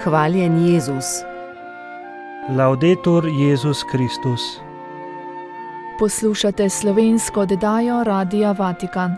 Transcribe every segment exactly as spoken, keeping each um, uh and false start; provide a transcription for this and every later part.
Hvaljen Jezus. Laudetur Jezus Kristus. Poslušate slovensko oddajo Radia Vatikan.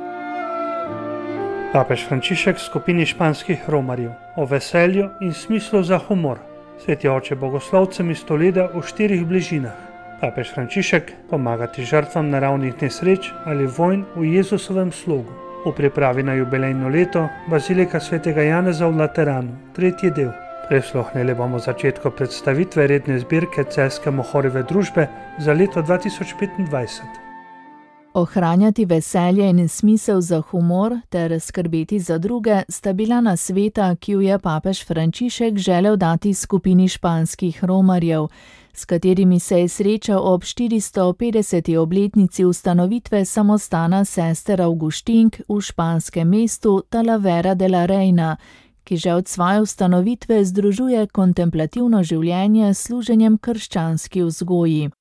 Papež Frančišek skupini španskih romarjev o veselju in smislu za humor. Sveti oče bogoslovcem iz Toleda v štirih bližinah. Papež Frančišek pomagati žrtvam naravnih nesreč ali vojn v Jezusovem slogu. V pripravi na jubilejno leto Bazilika svetega Janeza v Lateranu, tretji del. Prisluhnili bomo začetku predstavitve redne zbirke Celjske Mohorjeve družbe za leto dva tisoč petindvajset. Ohranjati veselje in smisel za humor ter skrbeti za druge sta bila nasveta, ki ju je papež Frančišek želel dati skupini španskih romarjev, s katerimi se je srečal ob štiristo petdeseti obletnici ustanovitve samostana sester Avguštink v španskem mestu Talavera de la Reina, ki že od svoje ustanovitve združuje kontemplativno življenje s služenjem krščanski vzgoji.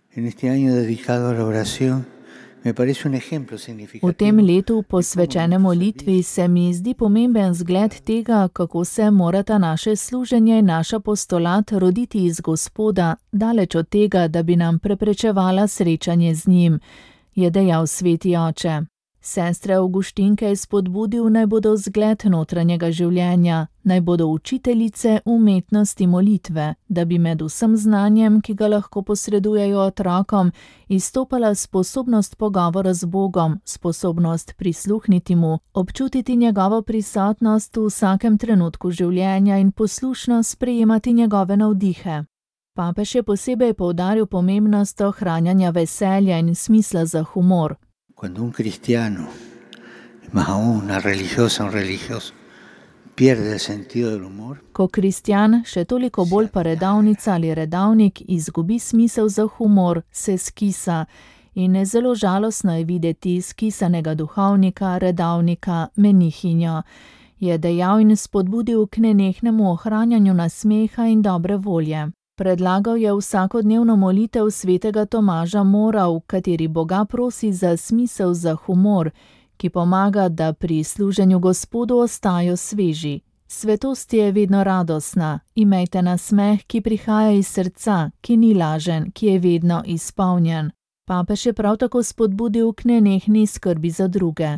V tem letu posvečene molitvi se mi zdi pomemben zgled tega, kako se morata naše služenje in naš apostolat roditi iz Gospoda, daleč od tega, da bi nam preprečevala srečanje z njim, je dejal sveti oče. Sestre Avguštinke je spodbudil, naj bodo zgled notranjega življenja, naj bodo učiteljice umetnosti molitve, da bi med vsem znanjem, ki ga lahko posredujejo otrokom, izstopala sposobnost pogovora z Bogom, sposobnost prisluhniti mu, občutiti njegovo prisotnost v vsakem trenutku življenja in poslušno sprejemati njegove navdihe. Papež je posebej poudaril pomembnost ohranjanja veselja in smisla za humor. Cuando un cristiano, más aún una religiosa, un religioso, pierde el sentido del humor. Ko kristjan, še toliko bolj pa redavnica ali redavnik, izgubi smisel za humor, se skisa in zelo žalostno je videti skisanega duhovnika, redavnika, menihinjo, je dejal in spodbudil k nenehnemu ohranjanju nasmeha in dobre volje. Predlagal je vsakodnevno molitev svetega Tomaža Mora, v kateri Boga prosi za smisel za humor, ki pomaga, da pri služenju Gospodu ostajajo sveži. Svetost je vedno radostna, imejte nasmeh, ki prihaja iz srca, ki ni lažen, ki je vedno izpolnjen. Papež je prav tako spodbudil k nenehni skrbi za druge.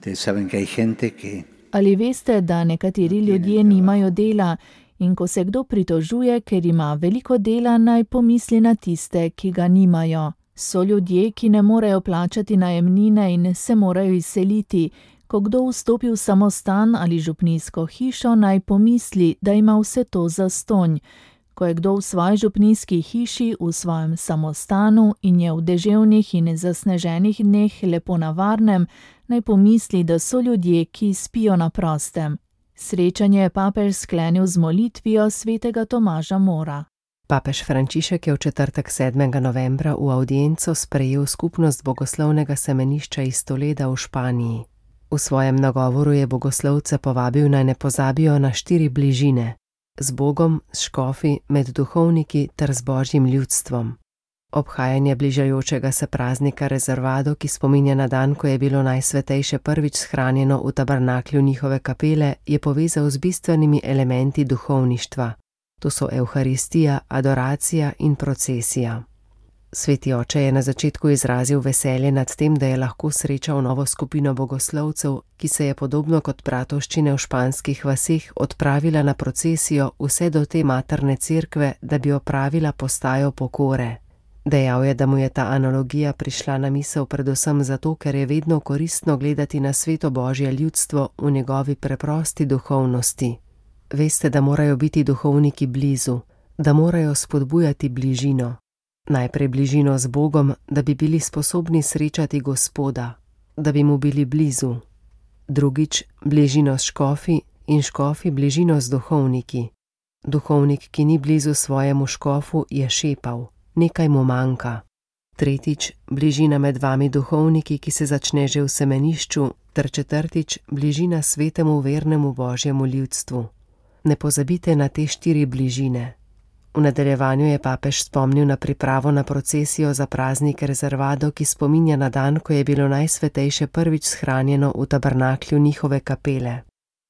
Ali veste, da nekateri ljudje nimajo dela, in ko se kdo pritožuje, ker ima veliko dela, naj pomisli na tiste, ki ga nimajo. So ljudje, ki ne morejo plačati najemnine in se morajo izseliti. Ko kdo vstopi v samostan ali župnijsko hišo, naj pomisli, da ima vse to zastonj. Ko je kdo v svoji župnijski hiši, v svojem samostanu in je v deževnih in zasneženih dneh lepo na varnem, naj pomisli, da so ljudje, ki spijo na prostem. Srečanje je papež sklenil z molitvijo svetega Tomaža Mora. Papež Frančišek je v četrtek sedmega novembra v avdienco sprejel skupnost bogoslovnega semenišča iz Toleda v Španiji. V svojem nagovoru je bogoslovce povabil, naj ne pozabijo na štiri bližine: z Bogom, s škofi, med duhovniki ter z Božjim ljudstvom. Obhajanje bližajočega se praznika Rezervado, ki spominja na dan, ko je bilo najsvetejše prvič shranjeno v tabernaklju njihove kapele, je povezal z bistvenimi elementi duhovništva. To so evharistija, adoracija in procesija. Sveti oče je na začetku izrazil veselje nad tem, da je lahko srečal novo skupino bogoslovcev, ki se je podobno kot bratovščine v španskih vaseh odpravila na procesijo vse do te materne cerkve, da bi opravila postajo pokore. Dejal je, da mu je ta analogija prišla na misel predvsem zato, ker je vedno koristno gledati na sveto Božje ljudstvo v njegovi preprosti duhovnosti. Veste, da morajo biti duhovniki blizu, da morajo spodbujati bližino. Najprej bližino z Bogom, da bi bili sposobni srečati Gospoda, da bi mu bili blizu. Drugič, bližino s škofi in škofi bližino z duhovniki. Duhovnik, ki ni blizu svojemu škofu, je šepal. Nekaj mu manjka. Tretjič, bližina med vami duhovniki, ki se začne že v semenišču, ter četrtič, bližina svetemu vernemu Božjemu ljudstvu. Ne pozabite na te štiri bližine. V nadaljevanju je papež spomnil na pripravo na procesijo za praznik Rezervado, ki spominja na dan, ko je bilo najsvetejše prvič shranjeno v tabernaklju njihove kapele.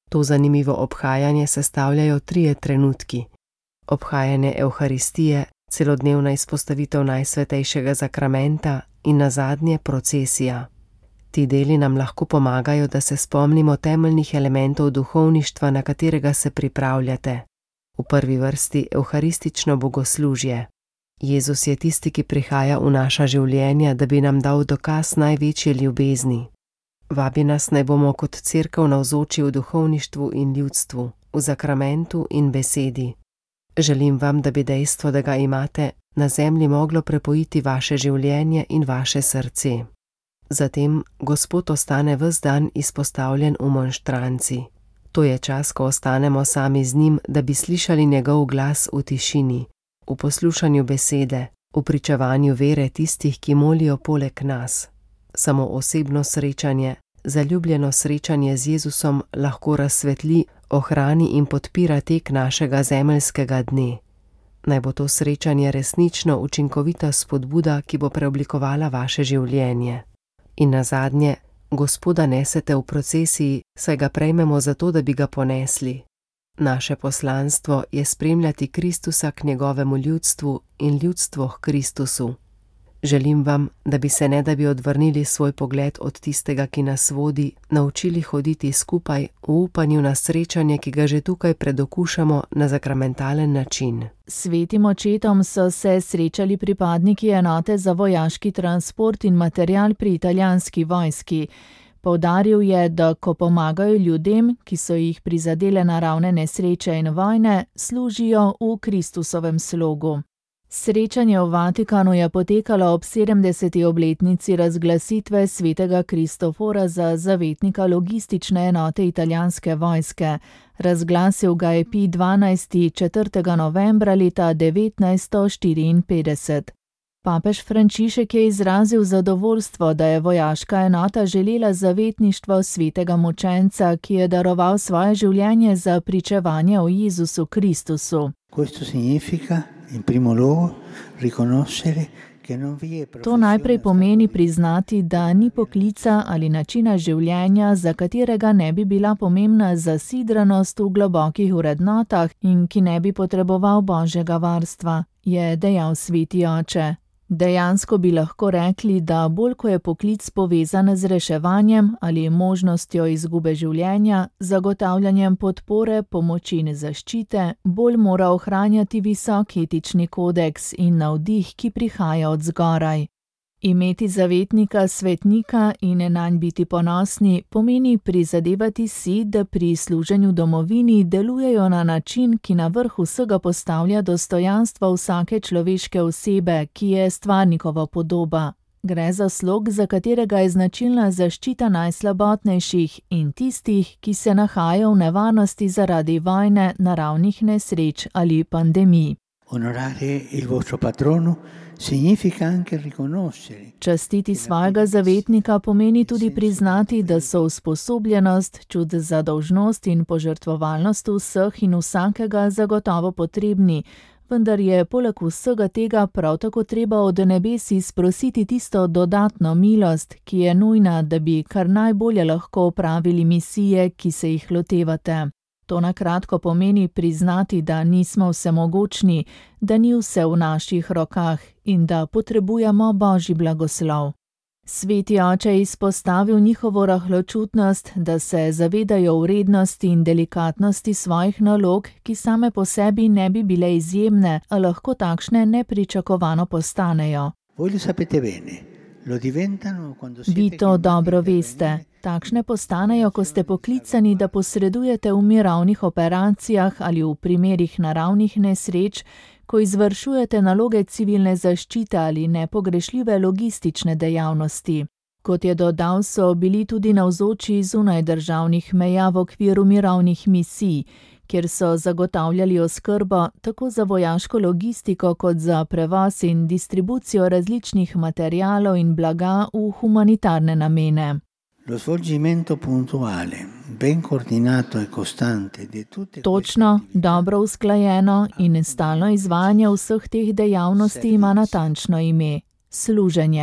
To zanimivo obhajanje sestavljajo trije trenutki: obhajanje Evharistije, celodnevna izpostavitev Najsvetejšega zakramenta in nazadnje procesija. Ti deli nam lahko pomagajo, da se spomnimo temeljnih elementov duhovništva, na katerega se pripravljate. V prvi vrsti evharistično bogoslužje. Jezus je tisti, ki prihaja v naša življenja, da bi nam dal dokaz največje ljubezni. Vabi nas, naj bomo kot cerkev navzoči v duhovništvu in ljudstvu, v zakramentu in besedi. Želim vam, da bi dejstvo, da ga imate, na zemlji moglo prepojiti vaše življenje in vaše srce. Zatem Gospod ostane ves dan izpostavljen v monštranci. To je čas, ko ostanemo sami z njim, da bi slišali njegov glas v tišini, v poslušanju besede, v pričevanju vere tistih, ki molijo poleg nas. Samo osebno srečanje, zaljubljeno srečanje z Jezusom lahko razsvetli, ohrani in podpira tek našega zemeljskega dne. Naj bo to srečanje resnično učinkovita spodbuda, ki bo preoblikovala vaše življenje. In nazadnje, Gospoda nesete v procesiji, saj ga prejmemo zato, da bi ga ponesli. Naše poslanstvo je spremljati Kristusa k njegovemu ljudstvu in ljudstvo k Kristusu. Želim vam, da bi se, ne da bi odvrnili svoj pogled od tistega, ki nas vodi, naučili hoditi skupaj v upanju na srečanje, ki ga že tukaj predokušamo na zakramentalen način. S svetim očetom so se srečali pripadniki enote za vojaški transport in material pri italijanski vojski. Poudaril je, da ko pomagajo ljudem, ki so jih prizadele naravne nesreče in vojne, služijo v Kristusovem slogu. Srečanje v Vatikanu je potekalo ob sedemdeseti obletnici razglasitve svetega Kristofora za zavetnika logistične enote italijanske vojske. Razglasil ga je Pij dvanajsti četrtega novembra leta devetnajststo štiriinpetdeset. Papež Frančišek je izrazil zadovoljstvo, da je vojaška enota želela zavetništvo svetega mučenca, ki je daroval svoje življenje za pričevanje o Jezusu Kristusu. Questo significa in primo luogo riconoscere che non vi è To najprej pomeni priznati, da ni poklica ali načina življenja, za katerega ne bi bila pomembna zasidranost v globokih vrednotah in ki ne bi potreboval Božjega varstva, je dejal sveti oče. Dejansko bi lahko rekli, da bolj ko je poklic povezan z reševanjem ali možnostjo izgube življenja, zagotavljanjem podpore, pomoči in zaščite, bolj mora ohranjati visok etični kodeks in navdih, ki prihaja od zgoraj. Imeti zavetnika, svetnika in nanj biti ponosni pomeni prizadevati si, da pri služenju domovini delujejo na način, ki na vrh vsega postavlja dostojanstvo vsake človeške osebe, ki je stvarnikova podoba. Gre za slog, za katerega je značilna zaščita najslabotnejših in tistih, ki se nahajajo v nevarnosti zaradi vojne, naravnih nesreč ali pandemij. Onorare il vostro patrono significa anche riconoscere. Častiti svojega zavetnika pomeni tudi priznati, da so usposobljenost, čut za dolžnost in požrtvovalnost vseh in vsakega zagotovo potrebni, vendar je poleg vsega tega prav tako treba od nebesi sprositi tisto dodatno milost, ki je nujna, da bi kar najbolje lahko opravili misije, ki se jih lotevate. To na kratko pomeni priznati, da nismo vsemogočni, da ni vse v naših rokah in da potrebujemo Božji blagoslov. Sveti oče je izpostavil njihovo rahločutnost, da se zavedajo vrednosti in delikatnosti svojih nalog, ki same po sebi ne bi bile izjemne, a lahko takšne nepričakovano postanejo. Voi lo sapete bene, lo diventano quando siete Vi to dobro veste. Takšne postanejo, ko ste poklicani, da posredujete v mirovnih operacijah ali v primerih naravnih nesreč, ko izvršujete naloge civilne zaščite ali nepogrešljive logistične dejavnosti. Kot je dodal, so bili tudi navzoči zunaj državnih meja v okviru mirovnih misij, kjer so zagotavljali oskrbo tako za vojaško logistiko kot za prevoz in distribucijo različnih materialov in blaga v humanitarne namene. Lo svolgimento puntuale, ben coordinato e costante di tutte Točno, dobro usklajeno in stalno izvajanje vseh teh dejavnosti ima natančno ime – služenje.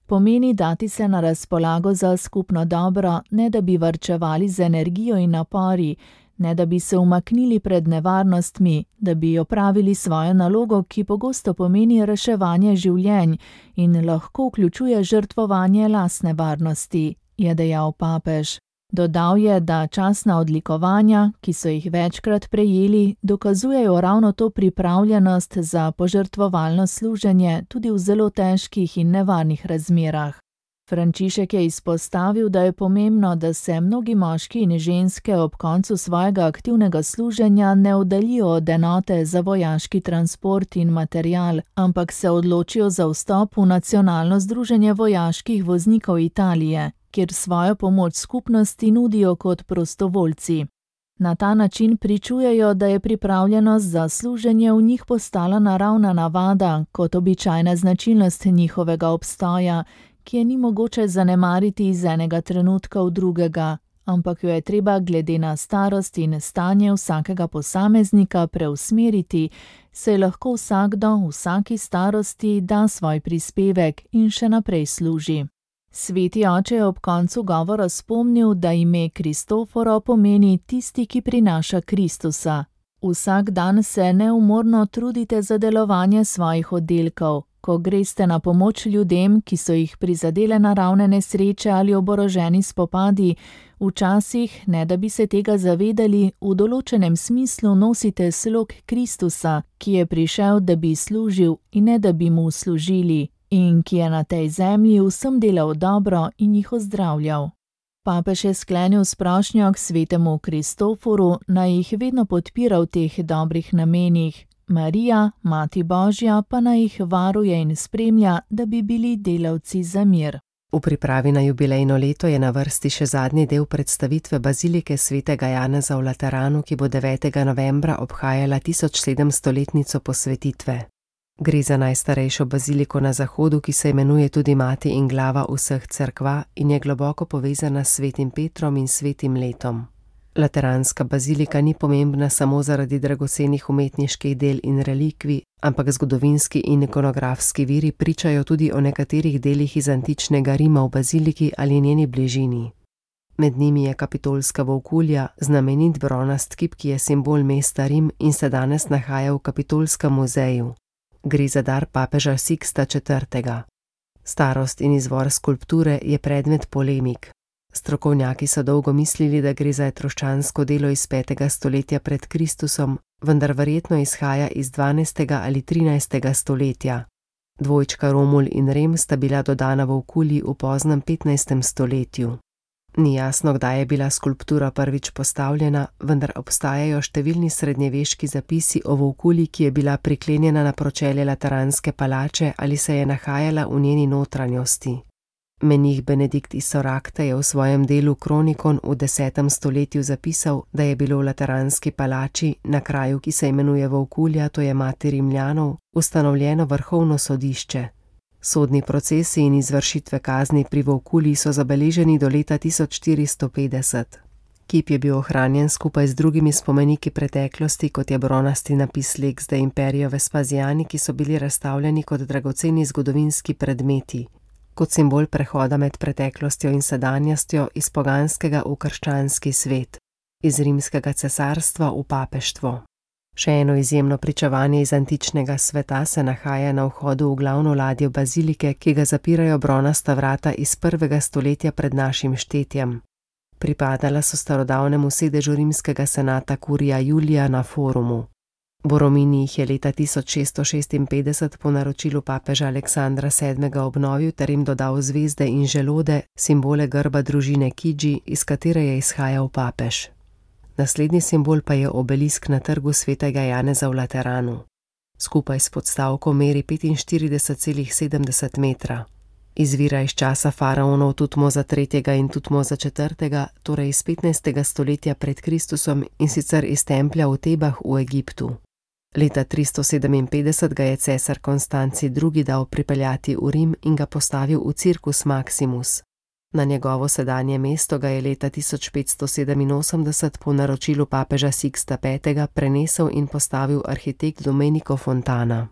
Pomeni dati se na razpolago za skupno dobro, ne da bi varčevali z energijo in napori, ne da bi se umaknili pred nevarnostmi, da bi opravili svojo nalogo, ki pogosto pomeni reševanje življenj in lahko vključuje žrtvovanje lastne varnosti, je dejal papež. Dodal je, da častna odlikovanja, ki so jih večkrat prejeli, dokazujejo ravno to pripravljenost za požrtvovalno služenje tudi v zelo težkih in nevarnih razmerah. Frančišek je izpostavil, da je pomembno, da se mnogi moški in ženske ob koncu svojega aktivnega služenja ne oddaljijo od enote za vojaški transport in material, ampak se odločijo za vstop v Nacionalno združenje vojaških voznikov Italije, kjer svojo pomoč skupnosti nudijo kot prostovoljci. Na ta način pričujejo, da je pripravljenost za služenje v njih postala naravna navada, kot običajna značilnost njihovega obstoja, ki je ni mogoče zanemariti iz enega trenutka v drugega, ampak jo je treba glede na starost in stanje vsakega posameznika preusmeriti, saj lahko vsakdo v vsaki starosti da svoj prispevek in še naprej služi. Sveti oče je ob koncu govora spomnil, da ime Kristoforo pomeni tisti, ki prinaša Kristusa. Vsak dan se neumorno trudite za delovanje svojih oddelkov, ko greste na pomoč ljudem, ki so jih prizadele naravne nesreče ali oboroženi spopadi, včasih, ne da bi se tega zavedali, v določenem smislu nosite slog Kristusa, ki je prišel, da bi služil in ne da bi mu služili, in ki je na tej zemlji vsem delal dobro in jih ozdravljal. Papež je sklenil s prošnjo k svetemu Kristoforu, naj jih vedno podpira v teh dobrih namenih. Marija, Mati Božja, pa naj jih varuje in spremlja, da bi bili delavci za mir. V pripravi na jubilejno leto je na vrsti še zadnji del predstavitve bazilike svetega Janeza v Lateranu, ki bo devetega novembra obhajala tisočsedemstoletnico posvetitve. Gre za najstarejšo baziliko na Zahodu, ki se imenuje tudi Mati in glava vseh cerkva in je globoko povezana s svetim Petrom in svetim letom. Lateranska bazilika ni pomembna samo zaradi dragocenih umetniških del in relikvij, ampak zgodovinski in ikonografski viri pričajo tudi o nekaterih delih iz antičnega Rima v baziliki ali njeni bližini. Med njimi je kapitolska volkulja, znamenit bronast kip, ki je simbol mesta Rim in se danes nahaja v Kapitolskem muzeju. Gre za dar papeža Siksta četrtega. Starost in izvor skulpture je predmet polemik. Strokovnjaki so dolgo mislili, da gre za etruščansko delo iz petega stoletja pred Kristusom, vendar verjetno izhaja iz dvanajstega ali trinajstega stoletja. Dvojčka Romul in Rem sta bila dodana volkulji v poznem petnajstem stoletju. Ni jasno, kdaj je bila skulptura prvič postavljena, vendar obstajajo številni srednjeveški zapisi o volkulji, ki je bila priklenjena na pročelje Lateranske palače ali se je nahajala v njeni notranjosti. Menih Benedikt iz Sorakte je v svojem delu Kronikon v desetem stoletju zapisal, da je bilo v Lateranski palači, na kraju, ki se imenuje Volkulja, to je mati Rimljanov, ustanovljeno vrhovno sodišče. Sodni procesi in izvršitve kazni pri Volkulji so zabeleženi do leta tisoč štiristo petdeset. Kip je bil ohranjen skupaj z drugimi spomeniki preteklosti, kot je bronasti napis Lex de Imperio Vespasiani, ki so bili razstavljeni kot dragoceni zgodovinski predmeti, kot simbol prehoda med preteklostjo in sedanjostjo iz poganskega v krščanski svet, iz rimskega cesarstva v papeštvo. Še eno izjemno pričevanje iz antičnega sveta se nahaja na vhodu v glavno ladjo bazilike, ki ga zapirajo bronasta vrata iz prvega stoletja pred našim štetjem. Pripadala so starodavnemu sedežu rimskega senata Curija Julija na Forumu. Boromini jih je leta tisoč šeststo šestinpetdeset po naročilu papeža Aleksandra sedmega obnovil ter jim dodal zvezde in želode, simbole grba družine Kidži, iz katere je izhajal papež. Naslednji simbol pa je obelisk na trgu svetega Janeza v Lateranu. Skupaj s podstavko meri petinštirideset celih sedemdeset metra. Izvira iz časa faraonov Tutmoza tretjega in Tutmoza četrtega, torej iz petnajstega stoletja pred Kristusom in sicer iz templja v Tebah v Egiptu. Leta tristo sedeminpetdeset ga je cesar Konstanci drugi dal pripeljati v Rim in ga postavil v Circus Maximus. Na njegovo sedanje mesto ga je leta tisoč petsto sedeminosemdeset po naročilu papeža Siksta petega prenesel in postavil arhitekt Domenico Fontana.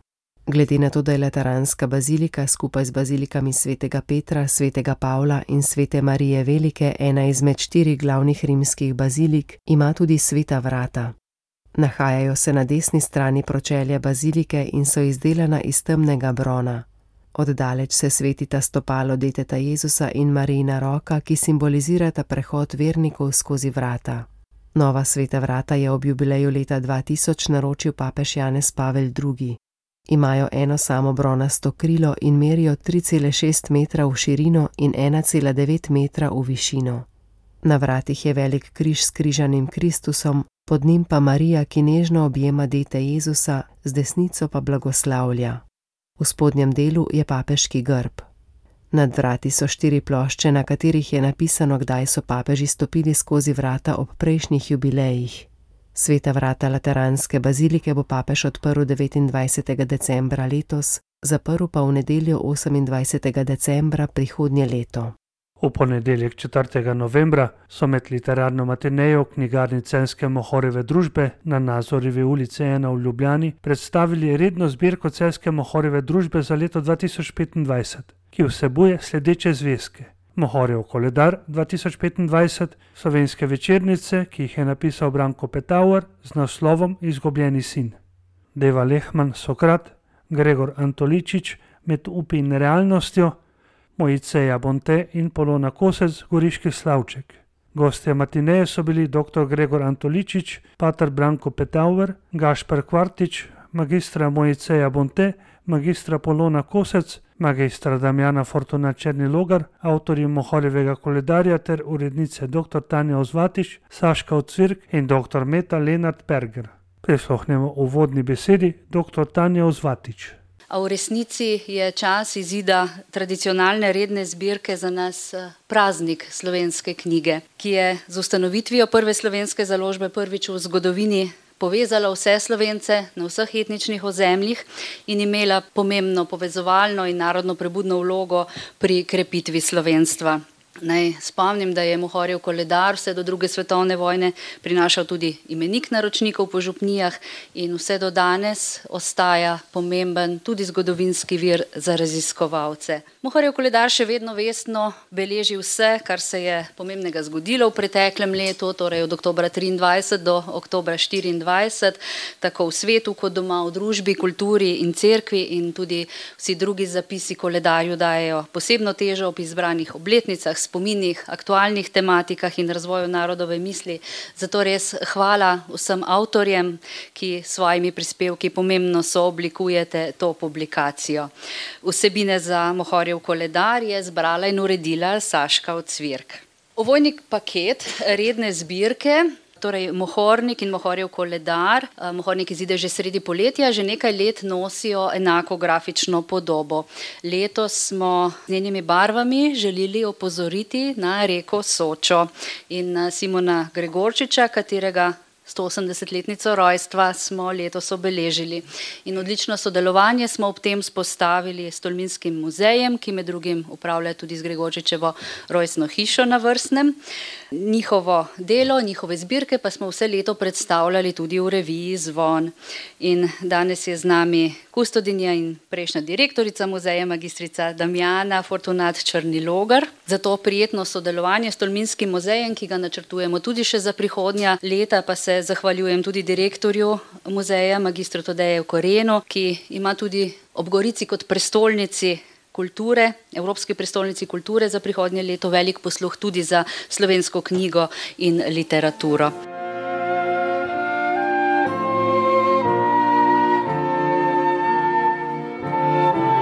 Glede na to, da je Lateranska bazilika skupaj z bazilikami svetega Petra, svetega Pavla in svete Marije Velike ena izmed štirih glavnih rimskih bazilik, ima tudi sveta vrata. Nahajajo se na desni strani pročelja bazilike in so izdelana iz temnega brona. Oddaleč se svetita stopalo deteta Jezusa in Marijina roka, ki simbolizirata prehod vernikov skozi vrata. Nova sveta vrata je ob jubileju leta dva tisoč naročil papež Janez Pavel drugi. Imajo eno samo bronasto krilo in merijo tri cele šest metra v širino in ena cela devet metra v višino. Na vratih je velik križ s križanim Kristusom, pod njim pa Marija, ki nežno objema dete Jezusa, z desnico pa blagoslavlja. V spodnjem delu je papeški grb. Nad vrati so štiri plošče, na katerih je napisano, kdaj so papeži stopili skozi vrata ob prejšnjih jubilejih. Sveta vrata Lateranske bazilike bo papež odprl devetindvajsetega decembra letos, zaprl pa v nedeljo osemindvajsetega decembra prihodnje leto. V ponedeljek četrtega novembra so med literarno matinejo v knjigarni Celjske Mohorjeve družbe na Nazorjevi ulici ena v Ljubljani predstavili redno zbirko Celjske Mohorjeve družbe za leto dva tisoč petindvajset, ki vsebuje sledeče zvezke: Mohorjev koledar dva tisoč petindvajset, slovenske večernice, ki jih je napisal Branko Petauer z naslovom Izgubljeni sin, Deva Lehman Sokrat, Gregor Antoličič Med upi in realnostjo, Moiceja Bonte in Polona Kosec Goriški slavček. Gostje matineje so bili doktor Gregor Antoličič, pater Branko Petauer, Gašper Kvartič, magistra Moiceja Bonte, magistra Polona Kosec, magistra Damjana Fortuna Černilogar, avtorji Mohorjevega koledarja ter urednice doktor Tanja Ozvatič, Saška Ocvirk in doktor Meta Lenart Berger. Prisluhnemo uvodni besedi doktor Tanja Ozvatič. A v resnici je čas izida tradicionalne redne zbirke za nas praznik slovenske knjige, ki je z ustanovitvijo prve slovenske založbe prvič v zgodovini povezala vse Slovence na vseh etničnih ozemljih in imela pomembno povezovalno in narodno prebudno vlogo pri krepitvi slovenstva. Naj spomnim, da je Mohorjev koledar vse do druge svetovne vojne prinašal tudi imenik naročnikov po župnijah in vse do danes ostaja pomemben tudi zgodovinski vir za raziskovalce. Mohorjev koledar še vedno vestno beleži vse, kar se je pomembnega zgodilo v preteklem letu, torej od oktobra triindvajset do oktobra štiriindvajset, tako v svetu kot doma, v družbi, kulturi in cerkvi, in tudi vsi drugi zapisi koledarju dajejo posebno težo ob izbranih obletnicah, spominih, aktualnih tematikah in razvoju narodove misli. Zato res hvala vsem avtorjem, ki s svojimi prispevki pomembno sooblikujete to publikacijo. Vsebine za Mohorjev koledar je zbrala in uredila Saška Ocvirk. Ovojni paket redne zbirke, torej Mohornik in Mohorjev koledar, Mohornik izide že sredi poletja, že nekaj let nosijo enako grafično podobo. Letos smo z njenimi barvami želeli opozoriti na reko Sočo in na Simona Gregorčiča, katerega stoosemdesetletnico rojstva smo letos obeležili. In odlično sodelovanje smo ob tem spostavili s Tolminskim muzejem, ki med drugim upravlja tudi z Gregorčičevo rojstno hišo na Vrsnem. Njihovo delo, njihove zbirke pa smo vse leto predstavljali tudi v reviji Zvon. In danes je z nami kustodinja in prejšnja direktorica muzeja, magistrica Damjana Fortunat Černilogar. Zato prijetno sodelovanje s Tolminskim muzejem, ki ga načrtujemo tudi še za prihodnja leta, pa se zahvaljujem tudi direktorju muzeja, magistru Tadeju Korenu, ki ima tudi ob Gorici kot prestolnici kulture, Evropski prestolnici kulture za prihodnje leto velik posluh tudi za slovensko knjigo in literaturo.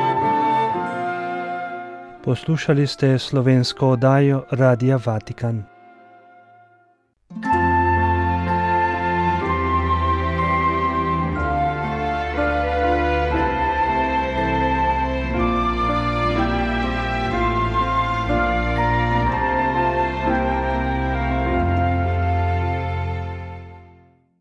Poslušali ste slovensko oddajo Radia Vatikan.